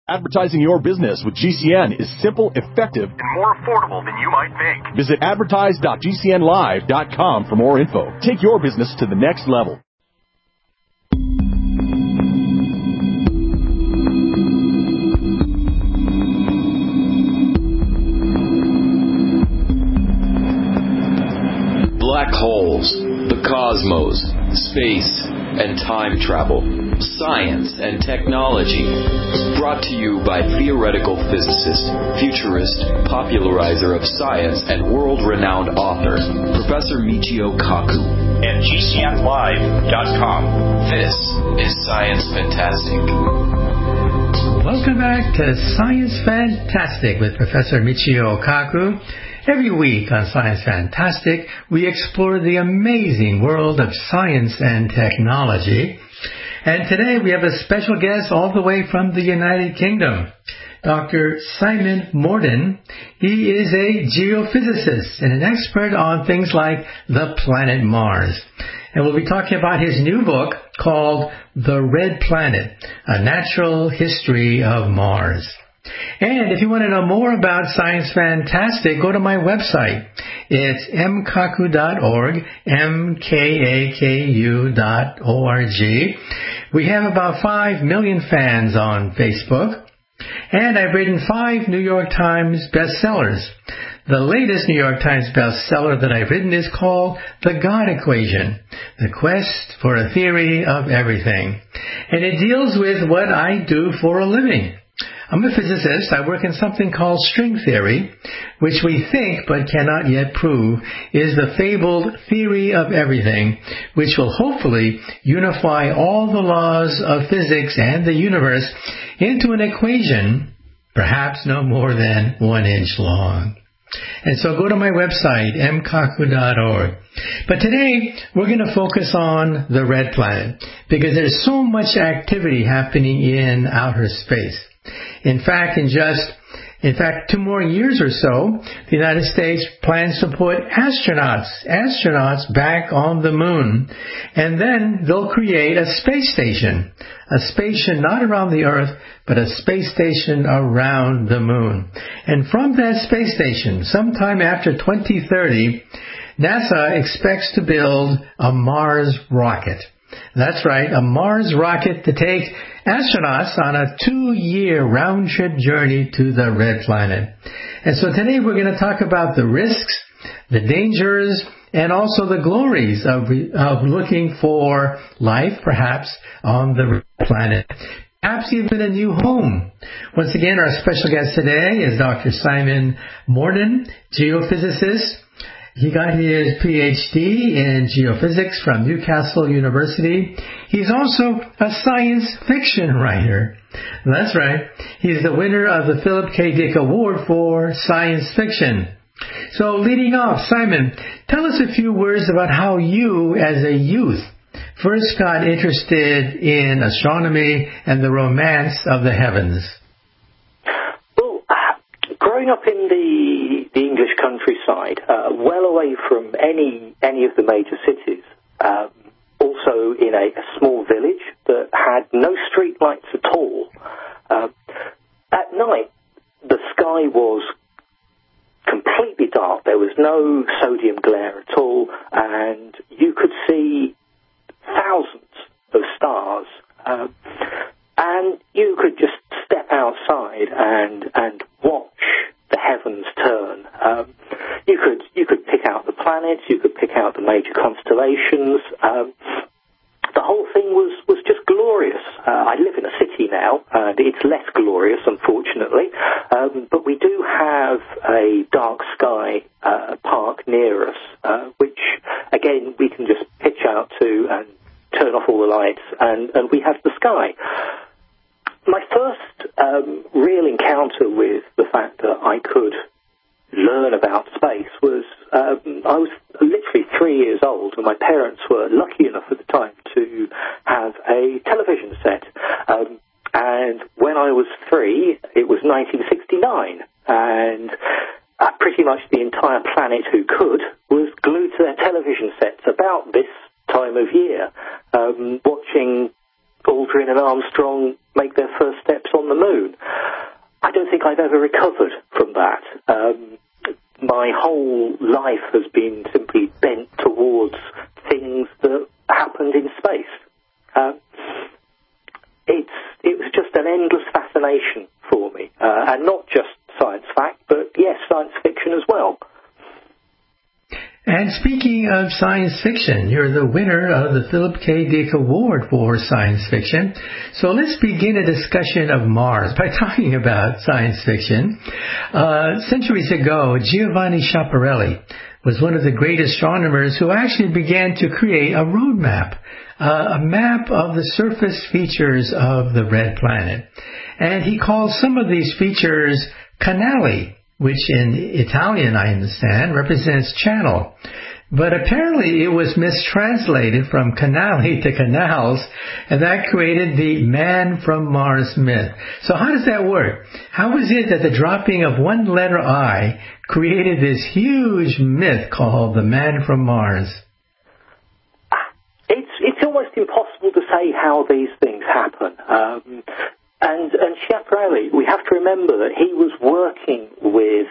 Advertising your business with GCN is simple, effective, and more affordable than you might think. Visit advertise.gcnlive.com for more info. Take your business to the next level. Black holes, the cosmos, space, and time travel, science and technology. Brought to you by theoretical physicist, futurist, popularizer of science, and world-renowned author, Professor Michio Kaku. And GCNlive.com. This is Science Fantastic. Welcome back to Science Fantastic with Professor Michio Kaku. Every week on Science Fantastic, we explore the amazing world of science and technology. And today we have a special guest all the way from the United Kingdom, Dr. Simon Morden. He is a geophysicist and an expert on things like the planet Mars. And we'll be talking about his new book called The Red Planet, A Natural History of Mars. And if you want to know more about Science Fantastic, go to my website. It's mkaku.org, mkaku.org. We have about 5 million fans on Facebook. And I've written 5 New York Times bestsellers. The latest New York Times bestseller that I've written is called The God Equation, The Quest for a Theory of Everything. And it deals with what I do for a living. I'm a physicist. I work in something called string theory, which we think but cannot yet prove is the fabled theory of everything, which will hopefully unify all the laws of physics and the universe into an equation, perhaps no more than 1 inch long. And so go to my website, mkaku.org. But today, we're going to focus on the red planet, because there's so much activity happening in outer space. In fact, 2 more years or so, the United States plans to put astronauts back on the moon. And then they'll create a space station not around the Earth, but a space station around the moon. And from that space station, sometime after 2030, NASA expects to build a Mars rocket. That's right, a Mars rocket to take astronauts on a 2-year round-trip journey to the red planet. And so today we're going to talk about the risks, the dangers, and also the glories of looking for life, perhaps, on the red planet. Perhaps even a new home. Once again, our special guest today is Dr. Simon Morden, geophysicist. He got his PhD in geophysics from Newcastle University. He's also a science fiction writer. That's right. He's the winner of the Philip K. Dick Award for Science Fiction. So leading off, Simon, tell us a few words about how you, as a youth, first got interested in astronomy and the romance of the heavens. Growing up in the English countryside, well away from any of the major cities, also in a small village that had no street lights at all. At night, the sky was completely dark. There was no sodium glare at all, and you could see thousands of stars. And you could just step outside and watch the heavens turn. You could pick out the planets, you could pick out the major constellations. The whole thing was just glorious. I live in a city now, and it's less glorious, unfortunately. But we do have a dark sky park near us, which, again, we can just pitch out to and turn off all the lights, and we have the sky. My first real encounter with the fact that I could learn about space was I was literally 3 years old, and my parents were lucky enough at the time to have a television set. And when I was 3, it was 1969, and pretty much the entire planet who could was glued to their television sets about this time of year, watching Aldrin and Armstrong make their first steps on the moon. don't think I've ever recovered from that. My whole life has been simply bent towards things that happened in space. It was just an endless fascination for me, and not just science fact, but yes, science fiction as well. And speaking of science fiction, you're the winner of the Philip K. Dick Award for Science Fiction. So let's begin a discussion of Mars by talking about science fiction. Centuries ago, Giovanni Schiaparelli was one of the great astronomers who actually began to create a roadmap, a map of the surface features of the red planet. And he called some of these features canali, which in Italian, I understand, represents channel. But apparently it was mistranslated from canali to canals, and that created the Man from Mars myth. So how does that work? How is it that the dropping of one letter I created this huge myth called the Man from Mars? It's almost impossible to say how these things happen. And Schiaparelli, we have to remember that he was working with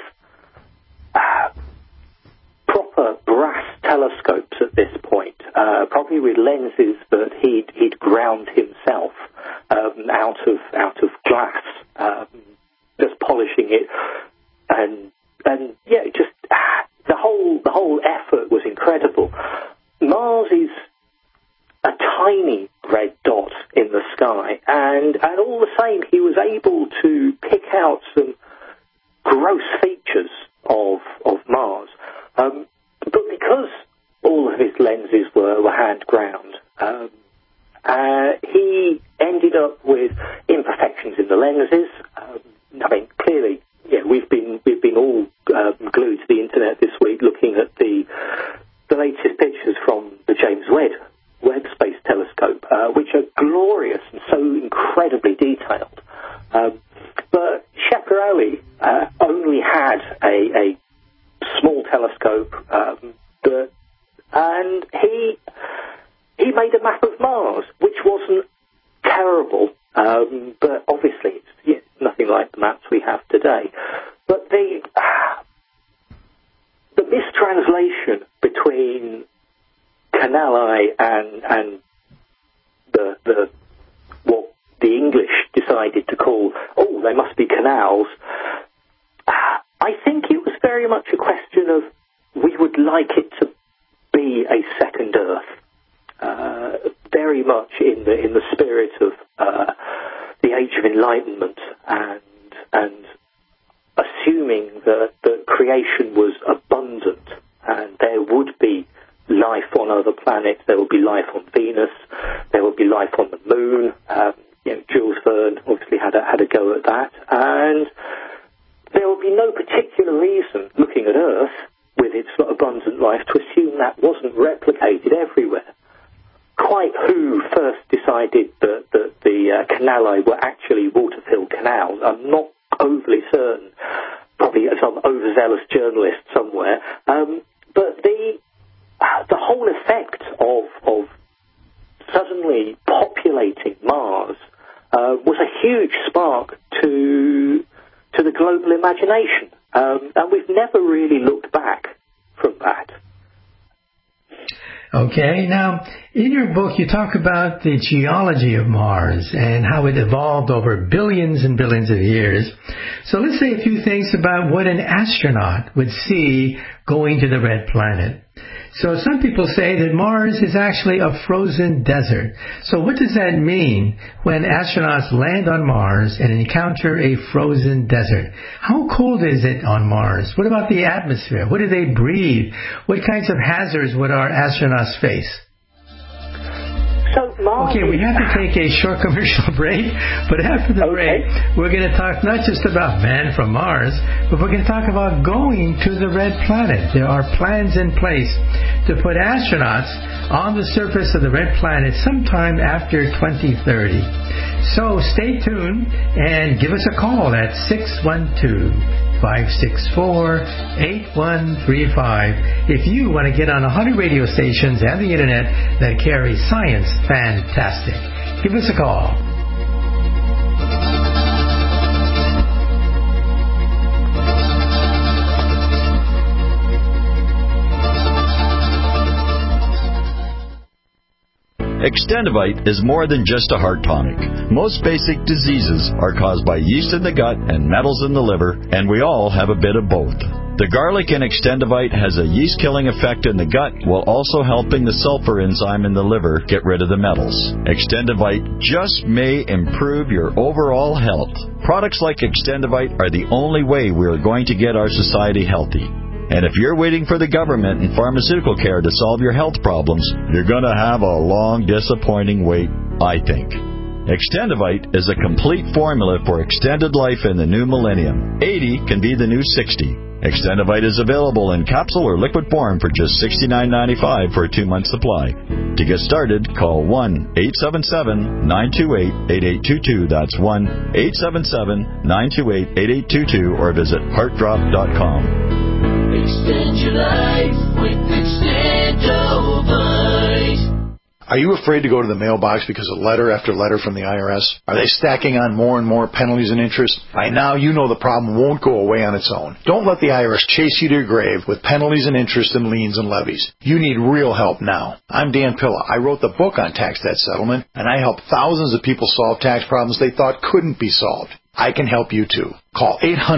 proper brass telescopes at this point, probably with lenses that he'd ground himself out of glass, just polishing it, and yeah, just the whole effort was incredible. Mars is a tiny red dot in the sky, and all the same, he was able to pick out some gross features of Mars. But because all of his lenses were hand ground, he ended up with imperfections in the lenses. I mean, clearly, yeah, we've been all glued to the internet this week looking at the latest pictures from the James Webb Space Telescope, which are glorious and so incredibly detailed. But Schiaparelli only had a small telescope, and he made a map of Mars, which wasn't terrible, but obviously it's nothing like the maps we have today. But the mistranslation between canali and the what the English decided to call, they must be canals, I think it was very much a question of we would like it to be a second Earth, very much in the spirit of the Age of Enlightenment, and assuming that creation was abundant and there would be life on other planets, there would be life on Venus, there would be life on the Moon. Jules Verne obviously had a go at that, and there would be no particular reason, looking at Earth with its abundant life, to assume that wasn't replicated everywhere. Quite who first decided that the canali were actually water-filled canals, I'm not overly certain. Probably some overzealous journalist somewhere. But the whole effect of suddenly populating Mars was a huge spark to the global imagination, and we've never really looked back from that. Okay, now, in your book you talk about the geology of Mars and how it evolved over billions and billions of years. So let's say a few things about what an astronaut would see going to the red planet. So some people say that Mars is actually a frozen desert. So what does that mean when astronauts land on Mars and encounter a frozen desert? How cold is it on Mars? What about the atmosphere? What do they breathe? What kinds of hazards would our astronauts face? Okay, we have to take a short commercial break, but after the break, we're going to talk not just about Man from Mars, but we're going to talk about going to the red planet. There are plans in place to put astronauts on the surface of the red planet sometime after 2030. So stay tuned and give us a call at 612-564-8135 if you want to get on 100 radio stations and the internet that carry science fantastic. Give us a call. Extendivite is more than just a heart tonic. Most basic diseases are caused by yeast in the gut and metals in the liver, and we all have a bit of both. The garlic in Extendivite has a yeast-killing effect in the gut while also helping the sulfur enzyme in the liver get rid of the metals. Extendivite just may improve your overall health. Products like Extendivite are the only way we are going to get our society healthy. And if you're waiting for the government and pharmaceutical care to solve your health problems, you're going to have a long, disappointing wait, I think. Extendivite is a complete formula for extended life in the new millennium. 80 can be the new 60. Extendivite is available in capsule or liquid form for just $69.95 for a 2-month supply. To get started, call 1-877-928-8822. That's 1-877-928-8822 or visit heartdrop.com. Extend your life with Extendivite. Are you afraid to go to the mailbox because of letter after letter from the IRS? Are they stacking on more and more penalties and interest? By now, you know the problem won't go away on its own. Don't let the IRS chase you to your grave with penalties and interest and liens and levies. You need real help now. I'm Dan Pilla. I wrote the book on tax debt settlement, and I help thousands of people solve tax problems they thought couldn't be solved. I can help you too. Call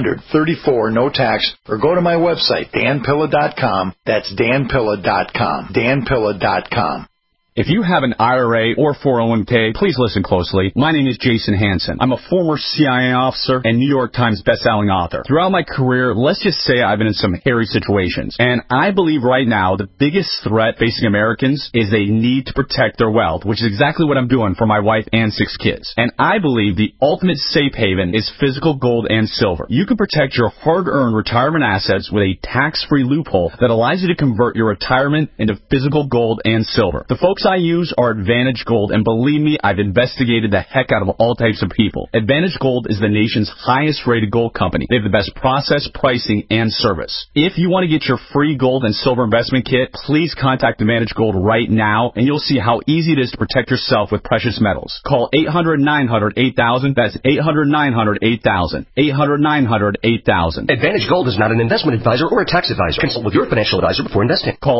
800-34-NO-TAX or go to my website, danpilla.com. That's danpilla.com. danpilla.com. If you have an IRA or 401k, please listen closely. My name is Jason Hansen. I'm a former CIA officer and New York Times bestselling author. Throughout my career, let's just say I've been in some hairy situations. And I believe right now the biggest threat facing Americans is they need to protect their wealth, which is exactly what I'm doing for my wife and 6 kids. And I believe the ultimate safe haven is physical gold and silver. You can protect your hard-earned retirement assets with a tax-free loophole that allows you to convert your retirement into physical gold and silver. The folks I use are Advantage Gold, and believe me, I've investigated the heck out of all types of people. Advantage Gold is the nation's highest-rated gold company. They have the best process, pricing, and service. If you want to get your free gold and silver investment kit, please contact Advantage Gold right now, and you'll see how easy it is to protect yourself with precious metals. Call 800-900-8000. That's 800-900-8000. 800-900-8000. Advantage Gold is not an investment advisor or a tax advisor. Consult with your financial advisor before investing. Call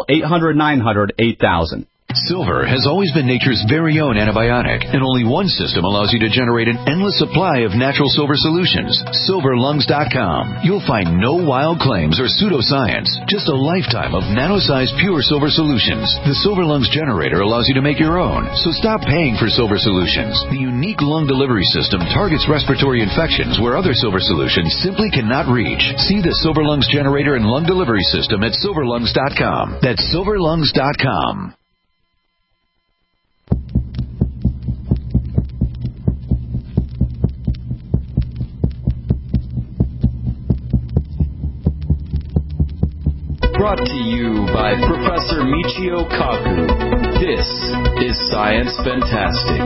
800-900-8000. Silver has always been nature's very own antibiotic, and only one system allows you to generate an endless supply of natural silver solutions. SilverLungs.com. You'll find no wild claims or pseudoscience, just a lifetime of nano-sized pure silver solutions. The Silver Lungs generator allows you to make your own, so stop paying for silver solutions. The unique lung delivery system targets respiratory infections where other silver solutions simply cannot reach. See the Silver Lungs generator and lung delivery system at SilverLungs.com. That's SilverLungs.com. Brought to you by Professor Michio Kaku. This is Science Fantastic.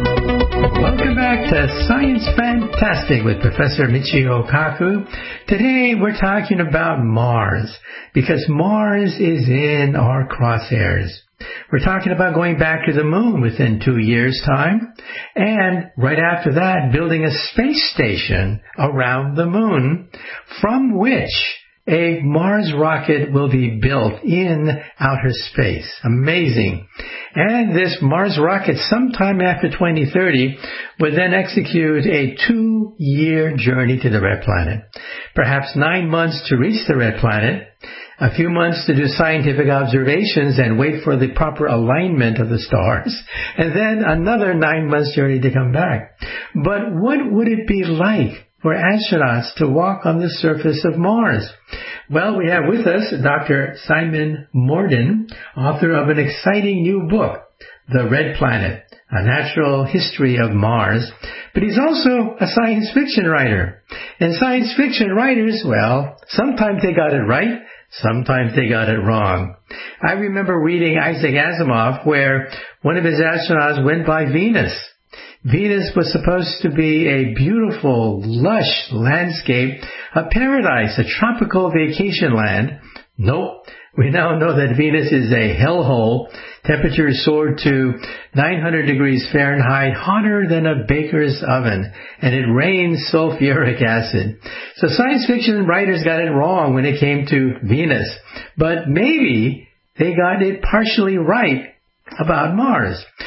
Welcome back to Science Fantastic with Professor Michio Kaku. Today we're talking about Mars, because Mars is in our crosshairs. We're talking about going back to the moon within 2 years' time, and right after that, building a space station around the moon, from which a Mars rocket will be built in outer space. Amazing. And this Mars rocket, sometime after 2030, would then execute a 2-year journey to the red planet. Perhaps 9 months to reach the red planet, a few months to do scientific observations and wait for the proper alignment of the stars, and then another 9 months journey to come back. But what would it be like for astronauts to walk on the surface of Mars? Well, we have with us Dr. Simon Morden, author of an exciting new book, The Red Planet, A Natural History of Mars. But he's also a science fiction writer. And science fiction writers, well, sometimes they got it right, sometimes they got it wrong. I remember reading Isaac Asimov, where one of his astronauts went by Venus. Venus was supposed to be a beautiful, lush landscape, a paradise, a tropical vacation land. Nope. We now know that Venus is a hellhole. Temperatures soared to 900 degrees Fahrenheit, hotter than a baker's oven, and it rains sulfuric acid. So science fiction writers got it wrong when it came to Venus. But maybe they got it partially right about Mars.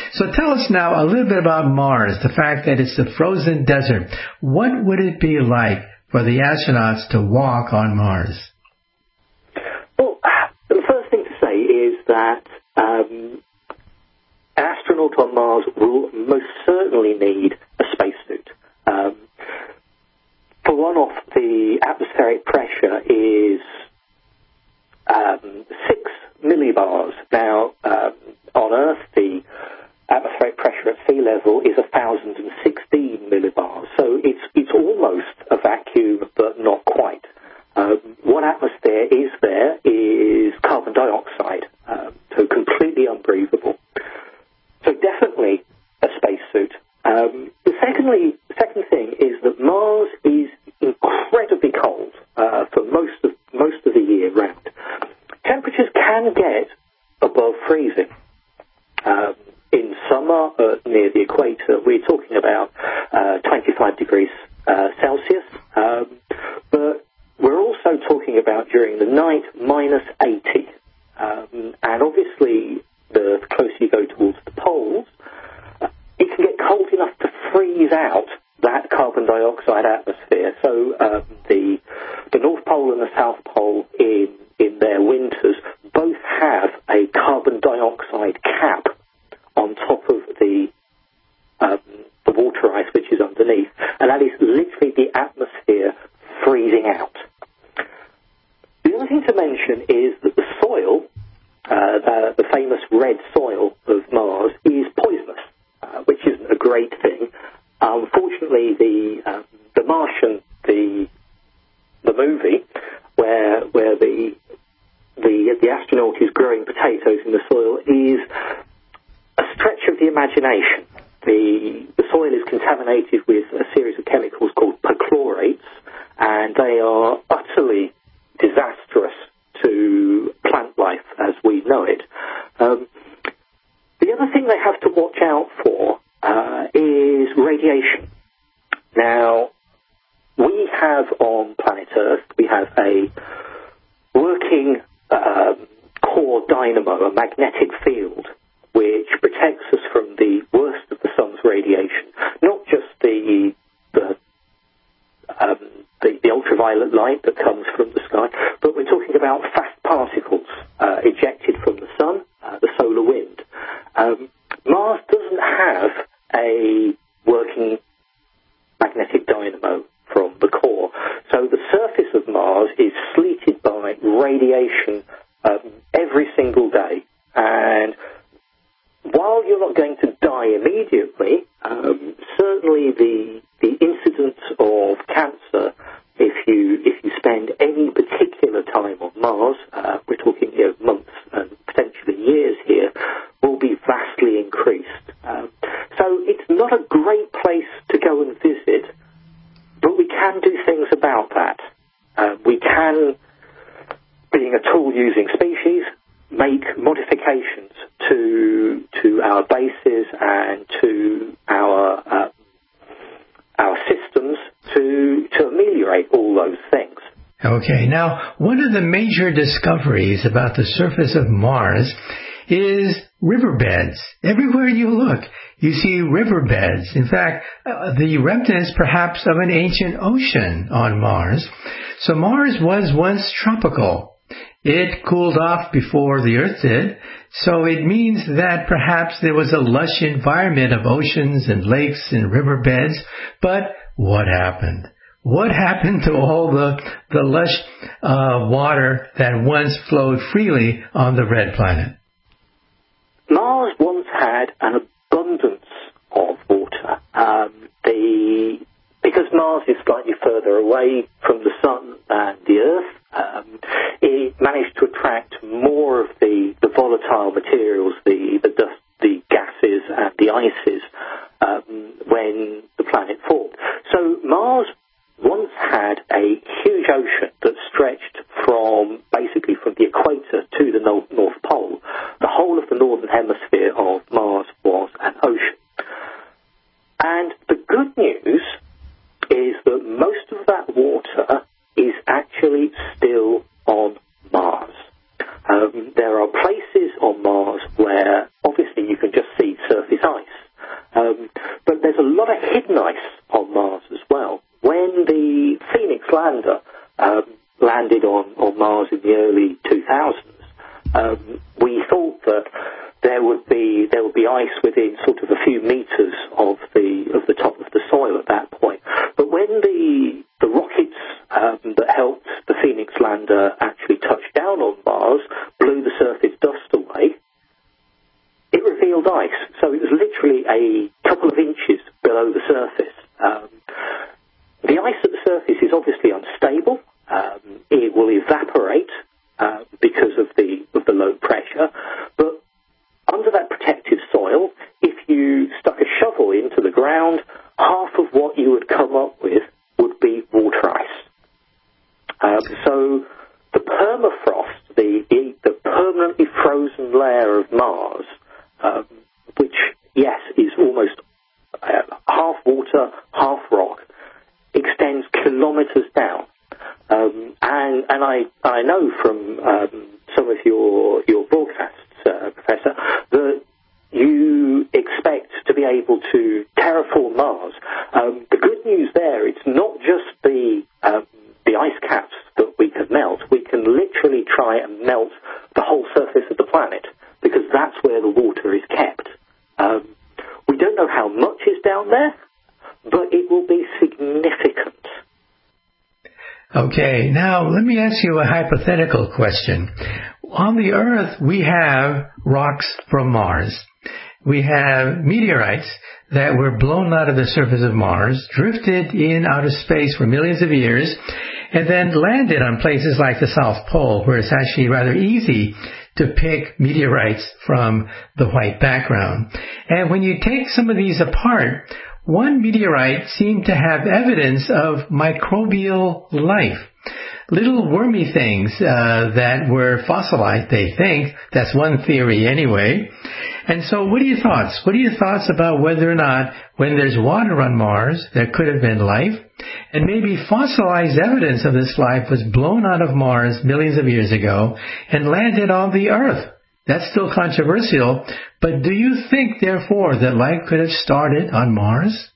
So tell us now a little bit about Mars, the fact that it's a frozen desert. What would it be like for the astronauts to walk on Mars? Well, the first thing to say is that an astronaut on Mars will most certainly need a spacesuit. For one off, the atmospheric pressure is 6 millibars. Now, on Earth, the atmospheric pressure at sea level is 1,016 millibars. So it's almost a vacuum, but not quite. What atmosphere is there is carbon dioxide, so completely unbreathable. So definitely a spacesuit. The second thing is that Mars is incredibly cold for most of the year round. Temperatures can get above freezing. In summer, near the equator, we're talking about 25 degrees Celsius, but we're also talking about during the night minus 80. And obviously, the closer you go towards the poles, it can get cold enough to freeze out that carbon dioxide atmosphere. So the North Pole and the South Pole in their winters both have a carbon dioxide cap on top of the water ice which is underneath, and that is literally the atmosphere freezing out. The other thing to mention is that the soil, the famous red soil of Mars, is poisonous, which isn't a great thing. Unfortunately, the Martian, the movie, where the astronaut is growing potatoes in the soil, is a stretch of the imagination. The soil is contaminated with a series of chemicals called perchlorates, and they are utterly disastrous to plant life as we know it. The other thing they have to watch out for is radiation. Now, we have on planet Earth, we have a working core dynamo, a magnetic field, which protects us from the worst of the sun's radiation. Not just the ultraviolet light that comes from the sky, but we're talking about fast particles ejected from the sun, the solar wind. Mars doesn't have a working magnetic dynamo from the core, so the surface of Mars is sleeted by radiation every single day. And while you're not going to die immediately, certainly the incidence of cancer, if you spend any particular time on Mars, we're talking months and potentially years here, will be vastly increased. So it's not a great place to go and visit, but we can do things about that. We can, being a tool-using species, make modifications to our bases and to our systems to ameliorate all those things. Okay, now one of the major discoveries about the surface of Mars is riverbeds. Everywhere you look, you see riverbeds. In fact, the remnants perhaps of an ancient ocean on Mars. So Mars was once tropical. It cooled off before the Earth did, so it means that perhaps there was a lush environment of oceans and lakes and riverbeds. But what happened? What happened to all the lush water that once flowed freely on the red planet? Mars once had an abundance of water. Because Mars is slightly further away from the Sun than the Earth, it managed to attract more of the volatile materials, the dust, the gases, and the ices when the planet formed. So Mars once had a huge ocean that stretched basically from the equator to the North Pole. The whole of the northern hemisphere of Mars was an ocean. And the good news is that most of that water is actually still on Mars. There are places on Mars where obviously you can just see surface the Phoenix lander landed on Mars in the early 2000s, we thought that there would be ice within sort of a few meters of the top of the soil at that point. But when the rockets that helped the Phoenix lander actually touch down on Mars blew the surface dust away, it revealed ice. So it was literally a couple of inches below the surface. The ice at the surface is obviously unstable. It will evaporate because of the low pressure. But under that protective soil, if you stuck a shovel into the ground, half of what you would come up with would be water ice. So the permafrost, the permanently frozen layer of Mars, which, yes, is almost half water, half rock, extends kilometers down. And I know from some of your broadcasts, Professor, that you expect to be able to terraform Mars. The good news there, it's not just the ice caps that we can melt. We can literally try and melt the whole surface of the planet, because that's where the water is kept. We don't know how much is down there, but it will be significant. Okay, now let me ask you a hypothetical question. On the Earth, we have rocks from Mars. We have meteorites that were blown out of the surface of Mars, drifted in outer space for millions of years, and then landed on places like the South Pole, where it's actually rather easy to pick meteorites from the white background. And when you take some of these apart, one meteorite seemed to have evidence of microbial life. Little wormy things that were fossilized, they think. That's one theory anyway. And so what are your thoughts? What are your thoughts about whether or not when there's water on Mars, there could have been life? And maybe fossilized evidence of this life was blown out of Mars millions of years ago and landed on the Earth. That's still controversial, but do you think, therefore, that life could have started on Mars?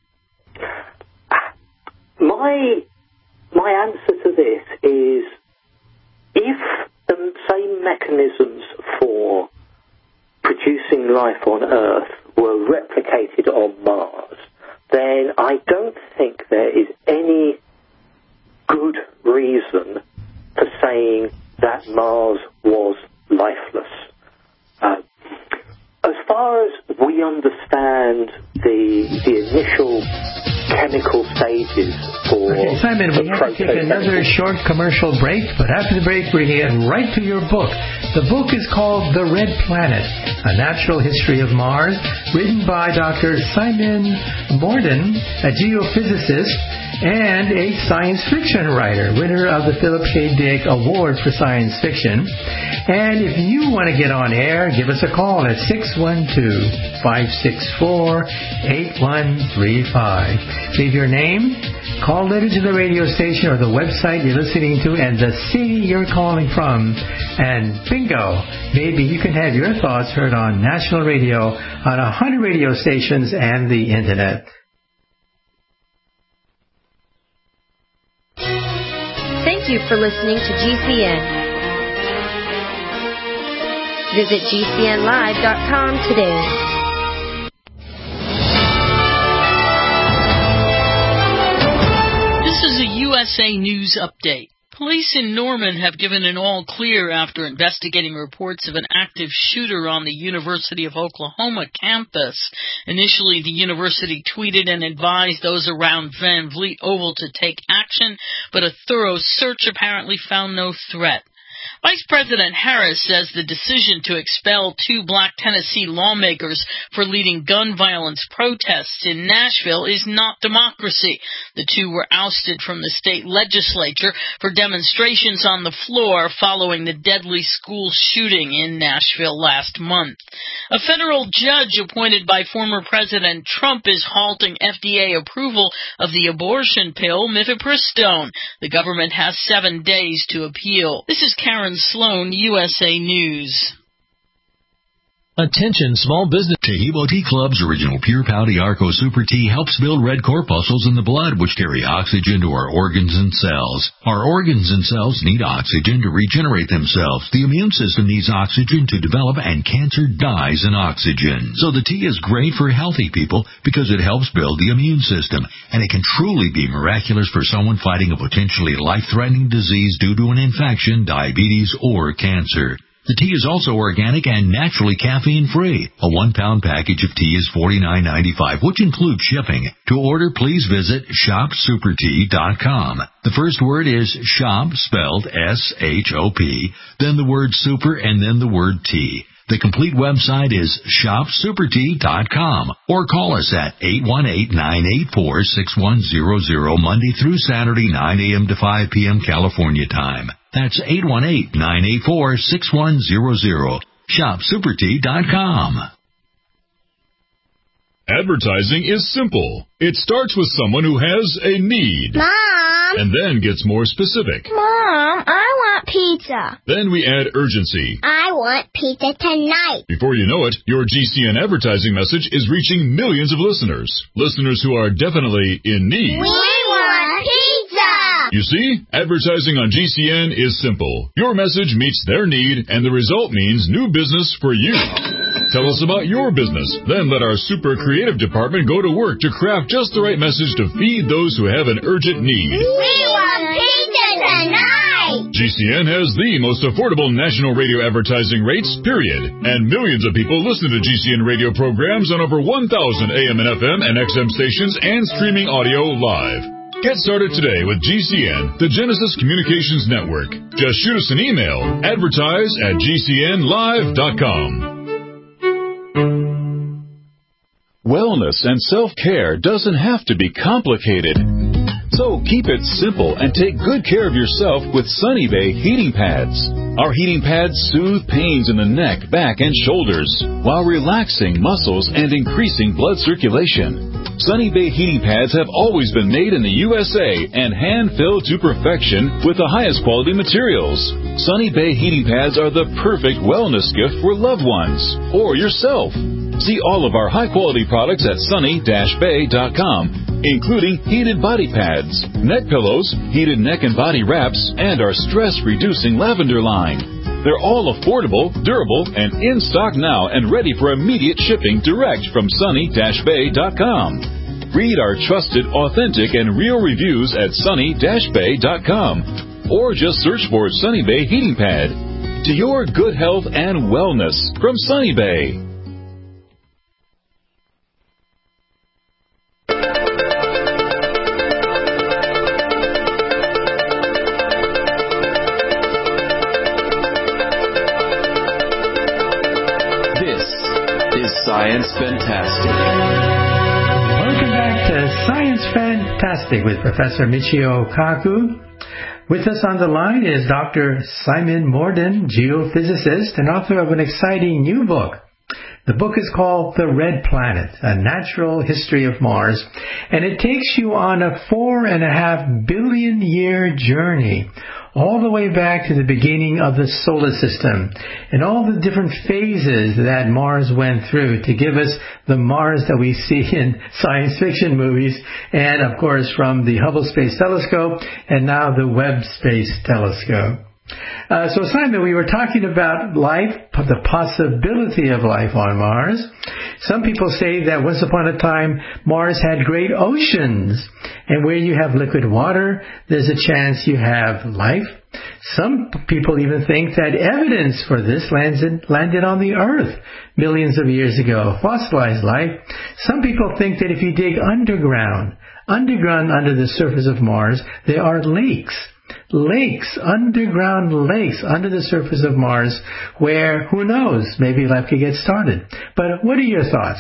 My answer to this is, if the same mechanisms for producing life on Earth were replicated on Mars, then I don't think there is any good reason for saying that Mars was lifeless. As far as we understand the initial chemical stages for... Okay, Simon, we have to take another short commercial break, but after the break we're going to get right to your book. The book is called The Red Planet, A Natural History of Mars, written by Dr. Simon Morden, a geophysicist and a science fiction writer, winner of the Philip K. Dick Award for Science Fiction. And if you want to get on air, give us a call at 612-564-8135. Leave your name, call later to the radio station or the website you're listening to and the city you're calling from. And bingo, maybe you can have your thoughts heard on national radio on 100 radio stations and the Internet. Thank you for listening to GCN. Visit GCNlive.com today. This is a USA News Update. Police in Norman have given an all-clear after investigating reports of an active shooter on the University of Oklahoma campus. Initially, the university tweeted and advised those around Van Vliet Oval to take action, but a thorough search apparently found no threat. Vice President Harris says the decision to expel 2 black Tennessee lawmakers for leading gun violence protests in Nashville is not democracy. The 2 were ousted from the state legislature for demonstrations on the floor following the deadly school shooting in Nashville last month. A federal judge appointed by former President Trump is halting FDA approval of the abortion pill mifepristone. The government has 7 days to appeal. This is Karen Sloan, USA News. Attention small business. Taheebo Tea Club's original Pure Pau Arco Super Tea helps build red corpuscles in the blood, which carry oxygen to our organs and cells. Our organs and cells need oxygen to regenerate themselves. The immune system needs oxygen to develop, and cancer dies in oxygen. So the tea is great for healthy people because it helps build the immune system, and it can truly be miraculous for someone fighting a potentially life-threatening disease due to an infection, diabetes, or cancer. The tea is also organic and naturally caffeine-free. A 1-pound package of tea is $49.95, which includes shipping. To order, please visit shopsupertea.com. The first word is shop, spelled S-H-O-P, then the word super, and then the word tea. The complete website is shopsupertea.com, or call us at 818-984-6100 Monday through Saturday, 9 a.m. to 5 p.m. California time. That's 818-984-6100. shopsupertea.com. Advertising is simple. It starts with someone who has a need. Mom! And then gets more specific. Mom, I want pizza. Then we add urgency. I want pizza tonight. Before you know it, your GCN advertising message is reaching millions of listeners. Listeners who are definitely in need. We want pizza! You see, advertising on GCN is simple. Your message meets their need, and the result means new business for you. Tell us about your business. Then let our super creative department go to work to craft just the right message to feed those who have an urgent need. We want pizza tonight! GCN has the most affordable national radio advertising rates, period. And millions of people listen to GCN radio programs on over 1,000 AM and FM and XM stations and streaming audio live. Get started today with GCN, the Genesis Communications Network. Just shoot us an email, advertise@gcnlive.com. Wellness and self-care doesn't have to be complicated. So keep it simple and take good care of yourself with Sunny Bay heating pads. Our heating pads soothe pains in the neck, back, and shoulders while relaxing muscles and increasing blood circulation. Sunny Bay heating pads have always been made in the USA and hand-filled to perfection with the highest quality materials. Sunny Bay heating pads are the perfect wellness gift for loved ones or yourself. See all of our high-quality products at sunny-bay.com, including heated body pads, neck pillows, heated neck and body wraps, and our stress-reducing lavender line. They're all affordable, durable, and in stock now and ready for immediate shipping direct from sunny-bay.com. Read our trusted, authentic, and real reviews at sunny-bay.com, or just search for Sunny Bay Heating Pad. To your good health and wellness from Sunny Bay. Science Fantastic. Welcome back to Science Fantastic with Professor Michio Kaku. With us on the line is Dr. Simon Morden, geophysicist and author of an exciting new book. The book is called The Red Planet, A Natural History of Mars, and it takes you on a 4.5 billion year journey all the way back to the beginning of the solar system and all the different phases that Mars went through to give us the Mars that we see in science fiction movies and, of course, from the Hubble Space Telescope and now the Webb Space Telescope. So, Simon, we were talking about life, the possibility of life on Mars. Some people say that once upon a time, Mars had great oceans. And where you have liquid water, there's a chance you have life. Some people even think that evidence for this landed on the Earth millions of years ago, fossilized life. Some people think that if you dig underground under the surface of Mars, there are underground lakes under the surface of Mars where, who knows, maybe life could get started. But what are your thoughts?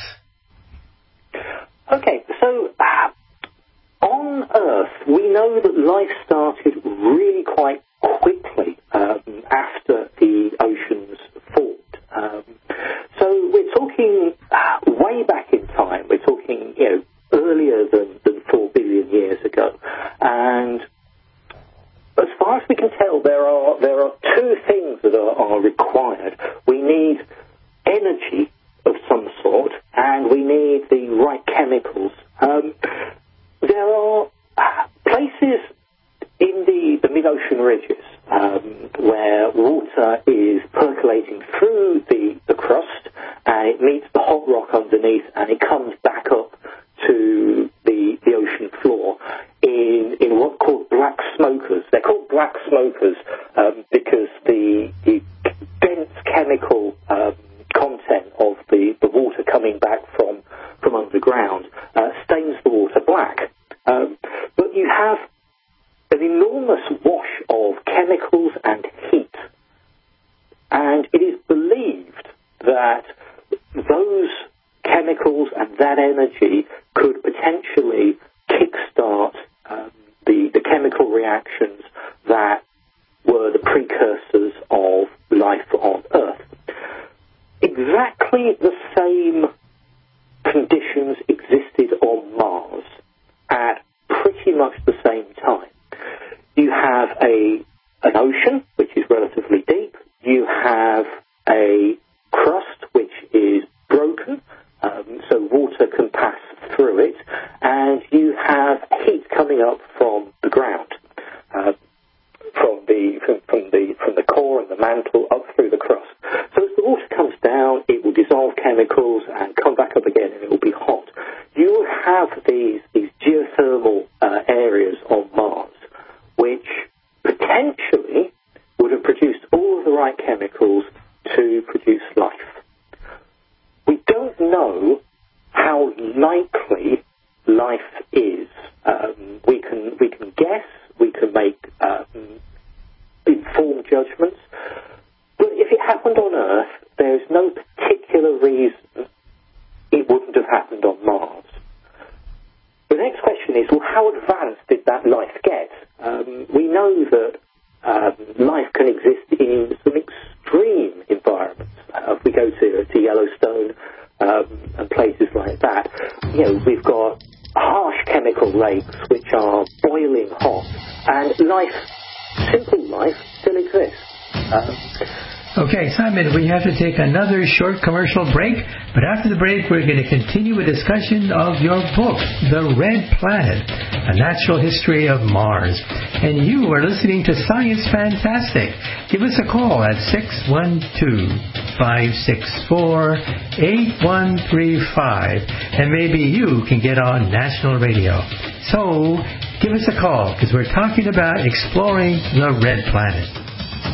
Okay, so on Earth, we know that life started really quite quickly after the oceans formed. So we're talking way back in time. We're talking, earlier than 4 billion years ago. And as far as we can tell, there are two things that are required. We need energy of some sort, and we need the right chemicals. There are places in the mid-ocean ridges where water is percolating through the crust, and it meets the hot rock underneath, and it comes back up to the ocean floor in what are called black smokers. They're called black smokers because the dense chemical content of the water coming back from underground stains the water black. But you have an enormous wash of chemicals and heat, and it is believed that those chemicals and that energy could potentially kickstart the chemical reactions that were the precursors of life on Earth. Exactly the same conditions existed on Mars at pretty much the same time. You have an ocean, which is relatively deep. You have a crust, which is broken, so water can pass through it, and you have heat coming up from the ground, from the core and the mantle up through the crust. So as the water comes down, it will dissolve chemicals and come back up again, and it will be hot. You will have these geothermal areas on Mars, which potentially would have produced all of the right chemicals to produce life. We don't know how likely life is. We can guess, we can make informed judgments, but if it happened on Earth, there's no particular reason it wouldn't have happened on Mars. The next question is, well, how advanced did that life get? We know that life can exist in some extreme environments. If we go to Yellowstone and places like that, we've got harsh chemical lakes which are boiling hot, and life, simple life, still exists. Okay, Simon, we have to take another short commercial break, but after the break we're going to continue a discussion of your book, The Red Planet, A Natural History of Mars. And you are listening to Science Fantastic. Give us a call at 612-564-8135, and maybe you can get on national radio. So, give us a call, because we're talking about exploring the Red Planet.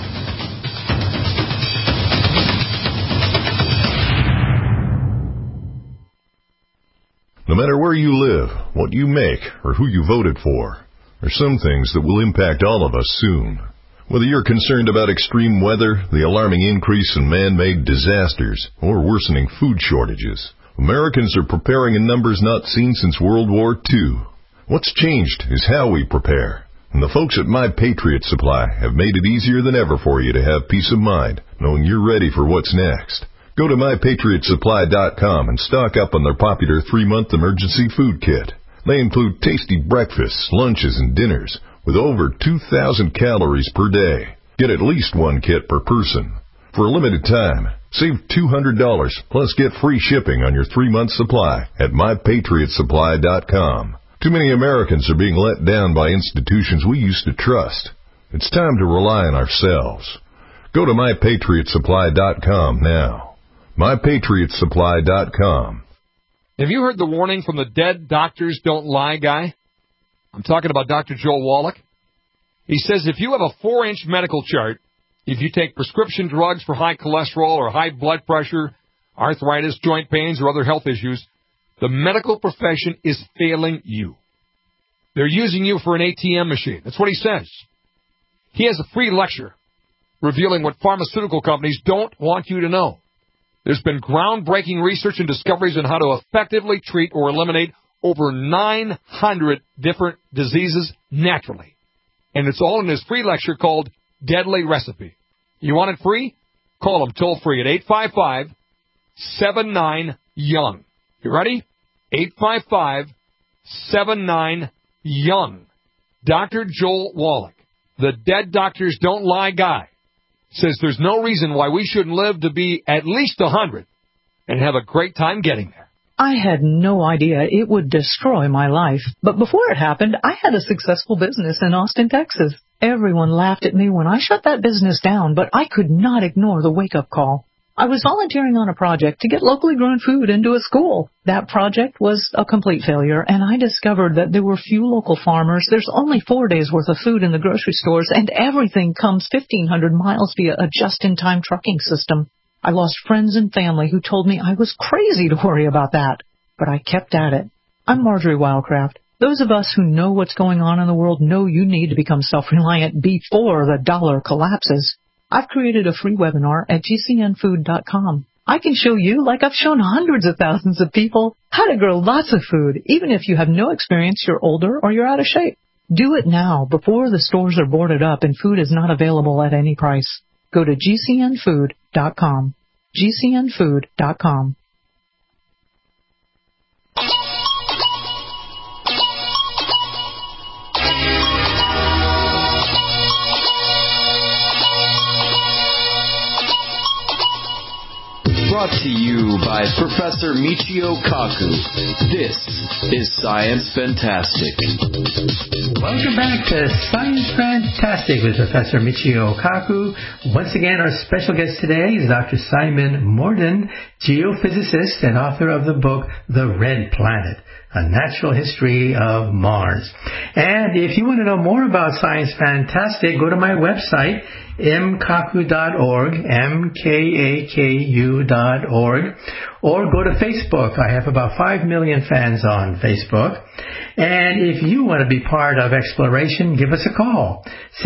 No matter where you live, what you make, or who you voted for, there's some things that will impact all of us soon. Whether you're concerned about extreme weather, the alarming increase in man-made disasters, or worsening food shortages, Americans are preparing in numbers not seen since World War II. What's changed is how we prepare. And the folks at My Patriot Supply have made it easier than ever for you to have peace of mind, knowing you're ready for what's next. Go to MyPatriotSupply.com and stock up on their popular 3-month emergency food kit. They include tasty breakfasts, lunches, and dinners with over 2,000 calories per day. Get at least one kit per person. For a limited time, save $200 plus get free shipping on your 3-month supply at MyPatriotSupply.com. Too many Americans are being let down by institutions we used to trust. It's time to rely on ourselves. Go to MyPatriotSupply.com now. MyPatriotSupply.com. Have you heard the warning from the Dead Doctors Don't Lie guy? I'm talking about Dr. Joel Wallach. He says if you have a 4-inch medical chart, if you take prescription drugs for high cholesterol or high blood pressure, arthritis, joint pains, or other health issues, the medical profession is failing you. They're using you for an ATM machine. That's what he says. He has a free lecture revealing what pharmaceutical companies don't want you to know. There's been groundbreaking research and discoveries on how to effectively treat or eliminate over 900 different diseases naturally. And it's all in his free lecture called Deadly Recipe. You want it free? Call him toll-free at 855-79-YOUNG. You ready? 855-79-YOUNG. Dr. Joel Wallach, the Dead Doctors Don't Lie guy. says there's no reason why we shouldn't live to be at least 100 and have a great time getting there. I had no idea it would destroy my life. But before it happened, I had a successful business in Austin, Texas. Everyone laughed at me when I shut that business down, but I could not ignore the wake-up call. I was volunteering on a project to get locally grown food into a school. That project was a complete failure, and I discovered that there were few local farmers. There's only 4 days' worth of food in the grocery stores, and everything comes 1,500 miles via a just-in-time trucking system. I lost friends and family who told me I was crazy to worry about that, but I kept at it. I'm Marjorie Wildcraft. Those of us who know what's going on in the world know you need to become self-reliant before the dollar collapses. I've created a free webinar at gcnfood.com. I can show you, like I've shown hundreds of thousands of people, how to grow lots of food, even if you have no experience, you're older, or you're out of shape. Do it now, before the stores are boarded up and food is not available at any price. Go to gcnfood.com. gcnfood.com. Brought to you by Professor Michio Kaku. This is Science Fantastic. Welcome back to Science Fantastic with Professor Michio Kaku. Once again, our special guest today is Dr. Simon Morden, geophysicist and author of the book The Red Planet, A Natural History of Mars. And if you want to know more about Science Fantastic, go to my website, mkaku.org, mkaku.org, or go to Facebook. I have about 5 million fans on Facebook. And if you want to be part of exploration, give us a call.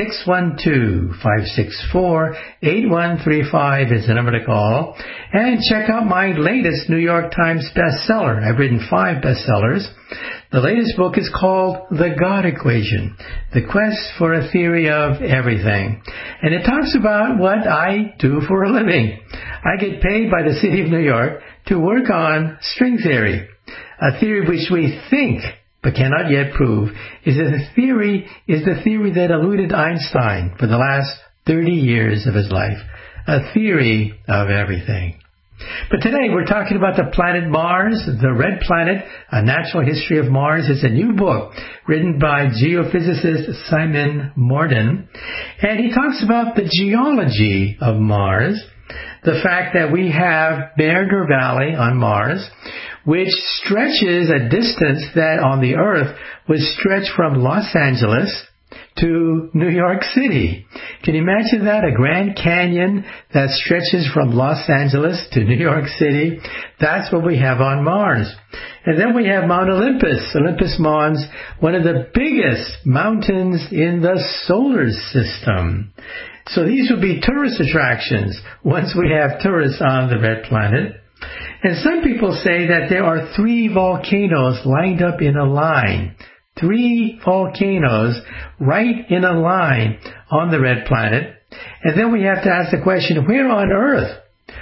612-564-8135 is the number to call. And check out my latest New York Times bestseller. I've written 5 bestsellers. The latest book is called The God Equation, The Quest for a Theory of Everything. And it talks about what I do for a living. I get paid by the city of New York to work on string theory, a theory which we think but cannot yet prove is the theory that eluded Einstein for the last 30 years of his life, a theory of everything. But today we're talking about the planet Mars, The Red Planet, A Natural History of Mars. It's a new book written by geophysicist Simon Morden. And he talks about the geology of Mars, the fact that we have Berger Valley on Mars, which stretches a distance that on the Earth would stretch from Los Angeles to New York City. Can you imagine that? A Grand Canyon that stretches from Los Angeles to New York City. That's what we have on Mars. And then we have Mount Olympus, Olympus Mons, one of the biggest mountains in the solar system. So these would be tourist attractions once we have tourists on the Red Planet. And some people say that there are 3 volcanoes lined up in a line. 3 volcanoes right in a line on the Red Planet. And then we have to ask the question, where on Earth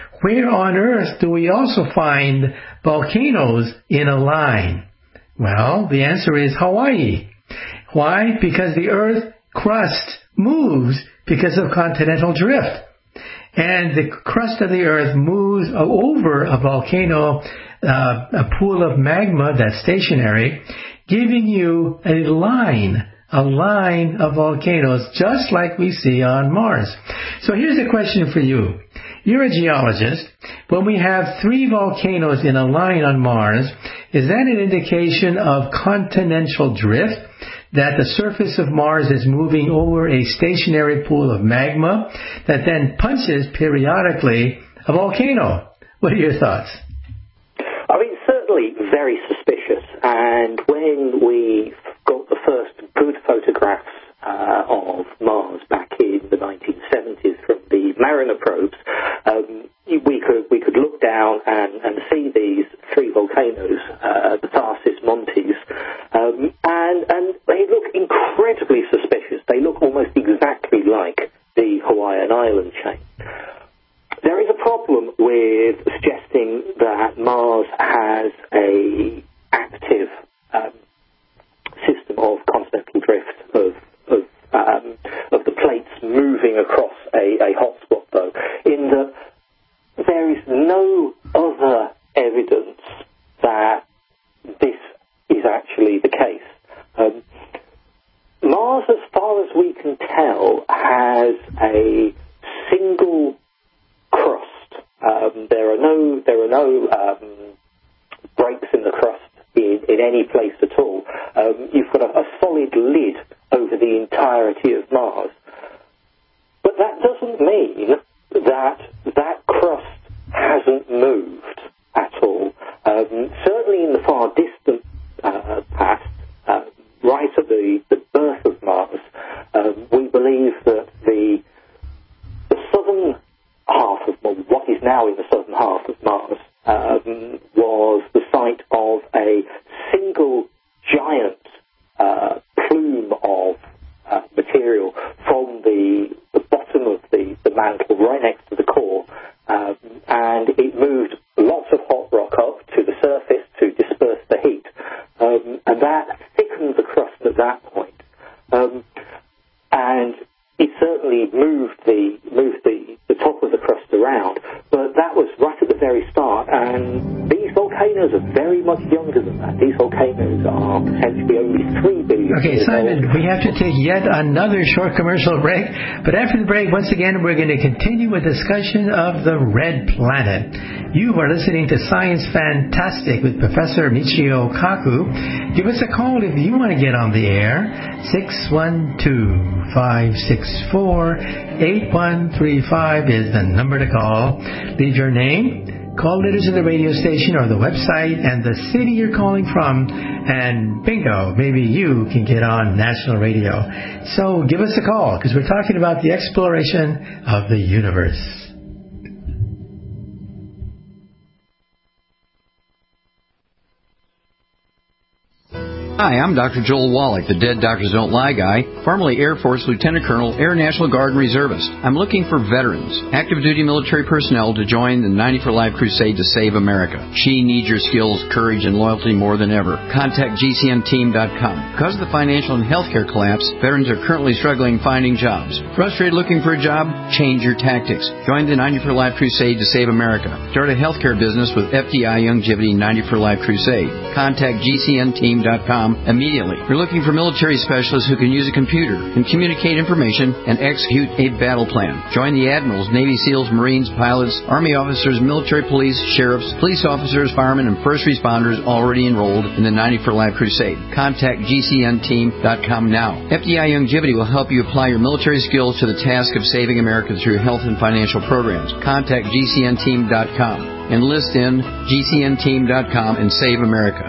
do we also find volcanoes in a line? Well, the answer is Hawaii. Why? Because the Earth crust moves because of continental drift. And the crust of the Earth moves over a volcano, a pool of magma that's stationary, giving you a line of volcanoes just like we see on Mars. So here's a question for you. You're a geologist. When we have 3 volcanoes in a line on Mars, is that an indication of continental drift? That the surface of Mars is moving over a stationary pool of magma that then punches periodically a volcano? What are your thoughts? I mean, certainly very suspicious. And when we got the first good photographs of Mars back in the 1970s from the Mariner probes, we could look down and see these 3 volcanoes, the Tharsis Montes, and they look incredibly suspicious. They look almost exactly like the Hawaiian island chain. There is a problem with suggesting that Mars has a active system of continental drift of the plates moving across a hot spot in that there is no other evidence that this is actually the case. Mars, as far as we can tell, has a single crust. There are no breaks in the crust in any place at all. You've got a solid lid over the entirety of Mars. But that doesn't mean that crust hasn't moved at all. Certainly in the far distant past, right at the birth of Mars, we believe that the southern half of what is now in the southern half of Mars was the site of a single giant plume of material from the bottom of the mantle right next to the core, and it moved lots of hot rock up to the surface to disperse the heat, and that thickened the crust at that point. And it certainly moved the top of the crust around, but that was right at the very start, and these volcanoes are very much younger than that. These volcanoes are potentially only 3 billion Okay, years Simon, old. we have to take yet another short commercial break, but after the break, once again, we're going to continue with discussion of the red planet. You are listening to Science Fantastic with Professor Michio Kaku. Give us a call if you want to get on the air. 612-564-8135 is the number to call. Leave your name, call letters of the radio station or the website, and the city you're calling from, and bingo, maybe you can get on national radio. So give us a call, because we're talking about the exploration of the universe. Hi, I'm Dr. Joel Wallach, the Dead Doctors Don't Lie guy, formerly Air Force Lieutenant Colonel, Air National Guard Reservist. I'm looking for veterans, active duty military personnel to join the 90 for Life crusade to save America. She needs your skills, courage, and loyalty more than ever. Contact GCNteam.com. Because of the financial and healthcare collapse, veterans are currently struggling finding jobs. Frustrated looking for a job? Change your tactics. Join the 90 for Life crusade to save America. Start a healthcare business with FDI Longevity 90 for Life crusade. Contact GCNteam.com immediately. You're looking for military specialists who can use a computer and communicate information and execute a battle plan. Join the admirals, Navy SEALs, Marines, pilots, Army officers, military police, sheriffs, police officers, firemen, and first responders already enrolled in the 90 for Life crusade. Contact GCNteam.com now. FDI Longevity will help you apply your military skills to the task of saving America through health and financial programs. Contact GCNteam.com. Enlist in GCNteam.com and save America.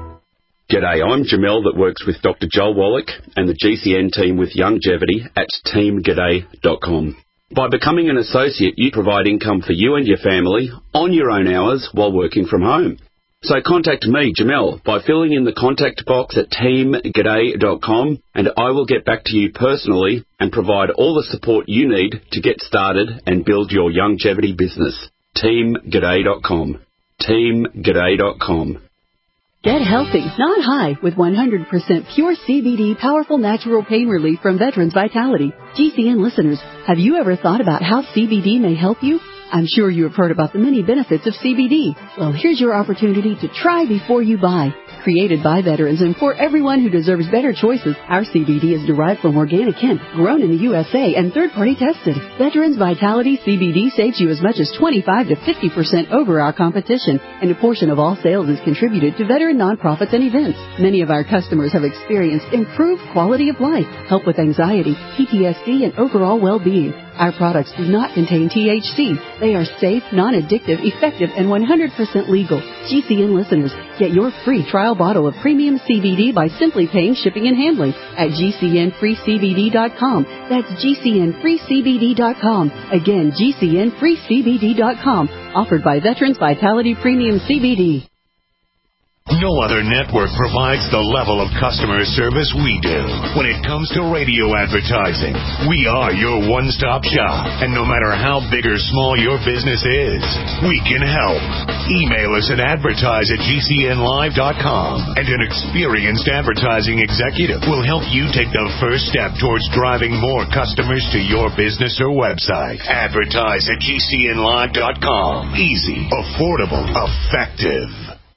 G'day, I'm Jamel that works with Dr. Joel Wallach and the GCN team with Longevity at teamg'day.com. By becoming an associate, you provide income for you and your family on your own hours while working from home. So contact me, Jamel, by filling in the contact box at teamg'day.com, and I will get back to you personally and provide all the support you need to get started and build your longevity business. teamg'day.com. teamg'day.com. Get healthy, not high, with 100% pure CBD powerful natural pain relief from Veterans Vitality. GCN listeners, have you ever thought about how CBD may help you? I'm sure you have heard about the many benefits of CBD. Well, here's your opportunity to try before you buy. Created by veterans and for everyone who deserves better choices, our CBD is derived from organic hemp, grown in the USA, and third-party tested. Veterans Vitality CBD saves you as much as 25 to 50% over our competition, and a portion of all sales is contributed to veteran nonprofits and events. Many of our customers have experienced improved quality of life, help with anxiety, PTSD, and overall well-being. Our products do not contain THC. They are safe, non-addictive, effective, and 100% legal. GCN listeners, get your free trial bottle of premium CBD by simply paying shipping and handling at GCNFreeCBD.com. That's GCNFreeCBD.com. Again, GCNFreeCBD.com. Offered by Veterans Vitality Premium CBD. No other network provides the level of customer service we do. When it comes to radio advertising, we are your one-stop shop. And no matter how big or small your business is, we can help. Email us at advertise@gcnlive.com, and an experienced advertising executive will help you take the first step towards driving more customers to your business or website. Advertise@gcnlive.com. Easy, affordable, effective.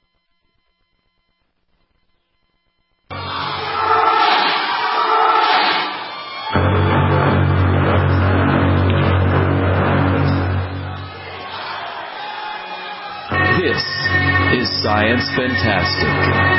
This is Science Fantastic.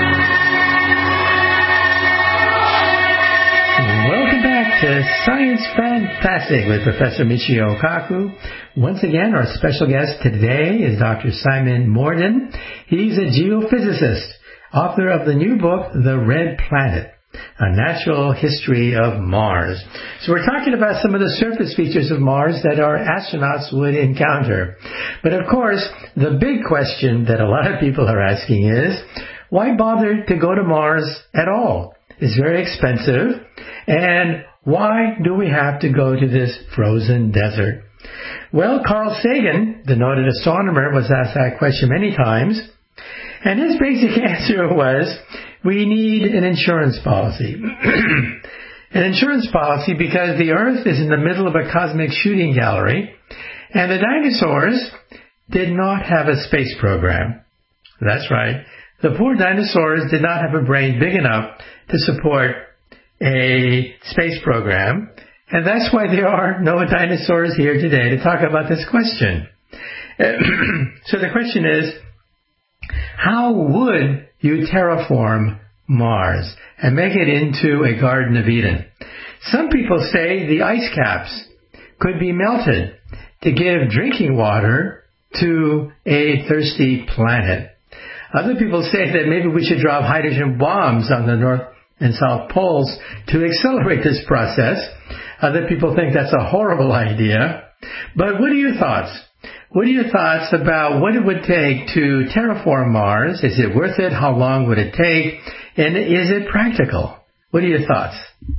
Welcome back to Science Fantastic with Professor Michio Kaku. Once again, our special guest today is Dr. Simon Morden. He's a geophysicist, author of the new book, The Red Planet, A Natural History of Mars. So we're talking about some of the surface features of Mars that our astronauts would encounter. But of course, the big question that a lot of people are asking is, why bother to go to Mars at all? It's very expensive. And why do we have to go to this frozen desert? Well, Carl Sagan, the noted astronomer, was asked that question many times. And his basic answer was, we need an insurance policy. An insurance policy because the Earth is in the middle of a cosmic shooting gallery, and the dinosaurs did not have a space program. That's right. The poor dinosaurs did not have a brain big enough to support a space program, and that's why there are no dinosaurs here today to talk about this question. So the question is, how would you terraform Mars and make it into a Garden of Eden? Some people say the ice caps could be melted to give drinking water to a thirsty planet. Other people say that maybe we should drop hydrogen bombs on the North and South Poles to accelerate this process. Other people think that's a horrible idea. But what are your thoughts? What are your thoughts about what it would take to terraform Mars? Is it worth it? How long would it take? And is it practical? What are your thoughts?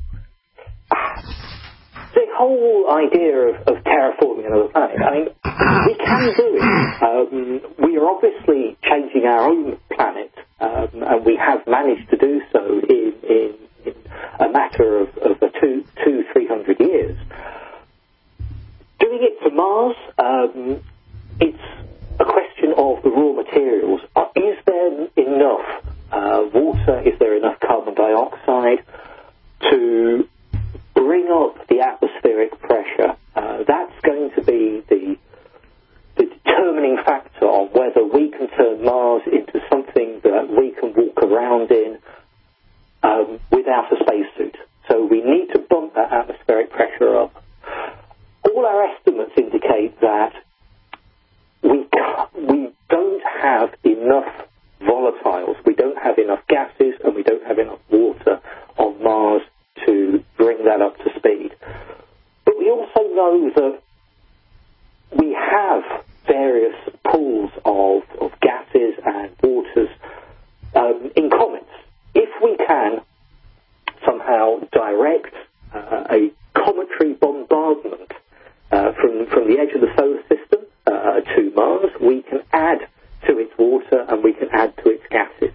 The whole idea of terraforming another planet, I mean, we can do it. We are obviously changing our own planet, and we have managed to do so in a matter of 300 years. Doing it for Mars, it's a question of the raw materials. Is there enough water? Is there enough carbon dioxide to bring up the atmospheric pressure? That's going to be the determining factor on whether we can turn Mars into something that we can walk around in without a spacesuit. So we need to bump that atmospheric pressure up. All our estimates indicate that we don't have enough volatiles, we don't have enough gases, and we don't have enough water on Mars to bring that up to speed. But we also know that we have various pools of gases and waters in comets. If we can somehow direct a cometary bombardment from the edge of the solar system to Mars, we can add to its water and we can add to its gases.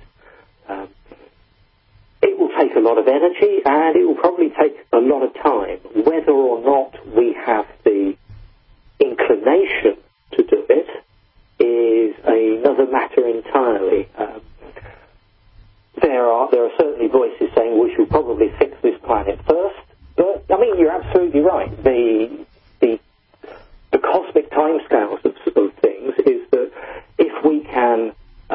It will take a lot of energy and it will probably take a lot of time. Whether or not we have the inclination to do it is another matter entirely. There are certainly voices saying we should probably fix this planet first, but I mean you're absolutely right. The cosmic timescales of things is that if we can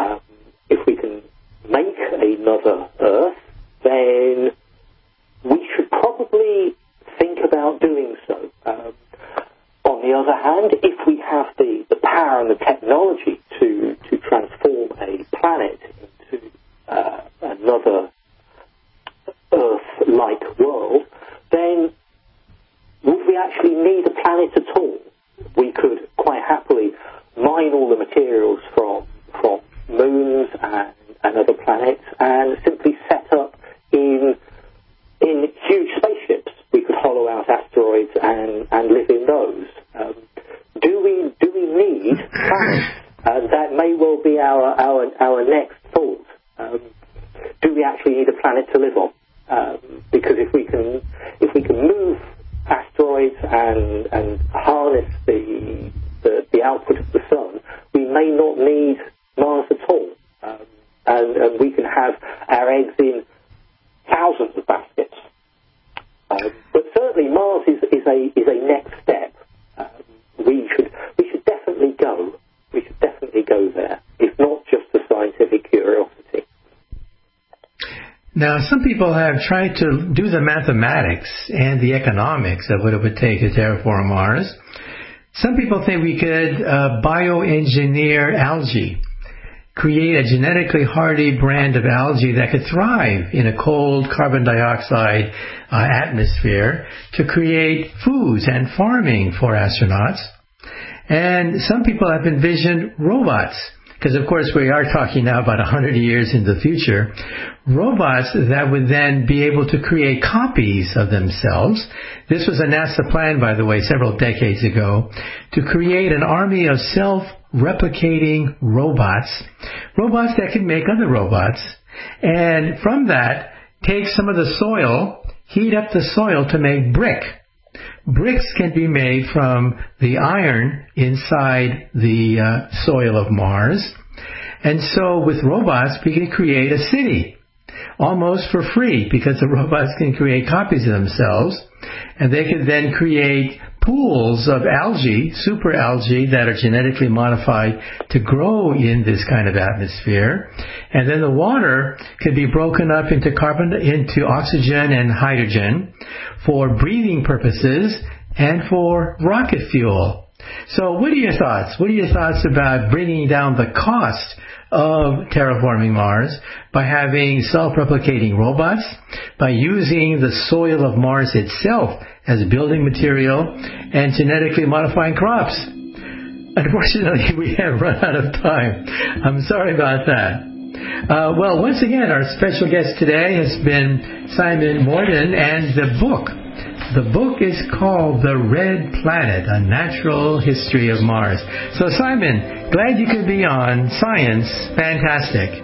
make another Earth, then we should probably think about doing so. On the other hand, if we have the power and the technology to transform a planet into another Earth-like world, then would we actually need a planet at all? We could quite happily mine all the materials from moons another planet and simply set up in huge spaceships. We could hollow out asteroids and live in those. Do we need planets? That may well be our next thought. Do we actually need a planet to live on? Because if we can move asteroids and harness the output of the sun, we may not need Mars at all, and we can have our eggs in thousands of baskets. But certainly Mars is a next step. We should definitely go. We should definitely go there, if not just for scientific curiosity. Now, some people have tried to do the mathematics and the economics of what it would take to terraform Mars. Some people think we could bioengineer algae, create a genetically hardy brand of algae that could thrive in a cold carbon dioxide atmosphere to create foods and farming for astronauts. And some people have envisioned robots, because of course we are talking now about 100 years in the future, robots that would then be able to create copies of themselves. This was a NASA plan, by the way, several decades ago, to create an army of self-replicating robots that could make other robots, and from that take some of the soil, heat up the soil to make brick. Bricks can be made from the iron inside the soil of Mars. And so with robots, we can create a city almost for free, because the robots can create copies of themselves. And they can then create pools of algae, super algae, that are genetically modified to grow in this kind of atmosphere. And then the water could be broken up into oxygen and hydrogen for breathing purposes and for rocket fuel. So what are your thoughts? What are your thoughts about bringing down the cost of terraforming Mars by having self-replicating robots, by using the soil of Mars itself as building material, and genetically modifying crops? Unfortunately, we have run out of time. I'm sorry about that. Well, once again, our special guest today has been Simon Morden, and the book is called The Red Planet, A Natural History of Mars. So, Simon, glad you could be on Science Fantastic.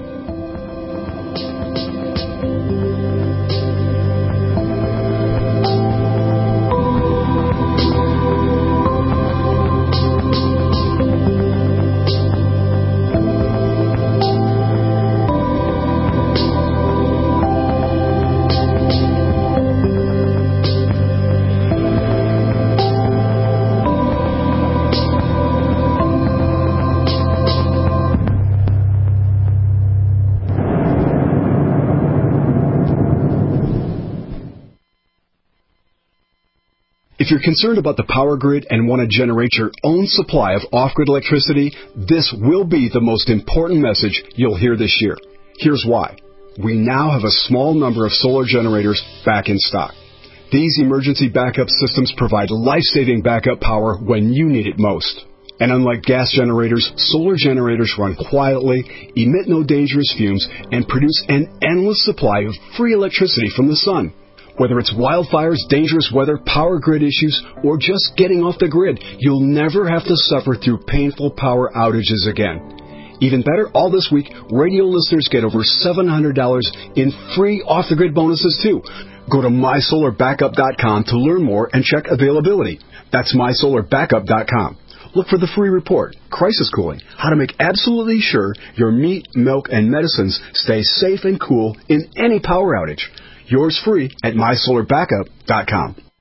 If you're concerned about the power grid and want to generate your own supply of off-grid electricity, this will be the most important message you'll hear this year. Here's why. We now have a small number of solar generators back in stock. These emergency backup systems provide life-saving backup power when you need it most. And unlike gas generators, solar generators run quietly, emit no dangerous fumes, and produce an endless supply of free electricity from the sun. Whether it's wildfires, dangerous weather, power grid issues, or just getting off the grid, you'll never have to suffer through painful power outages again. Even better, all this week, radio listeners get over $700 in free off-the-grid bonuses too. Go to mysolarbackup.com to learn more and check availability. That's mysolarbackup.com. Look for the free report, Crisis Cooling, how to make absolutely sure your meat, milk, and medicines stay safe and cool in any power outage. Yours free at mysolarbackup.com.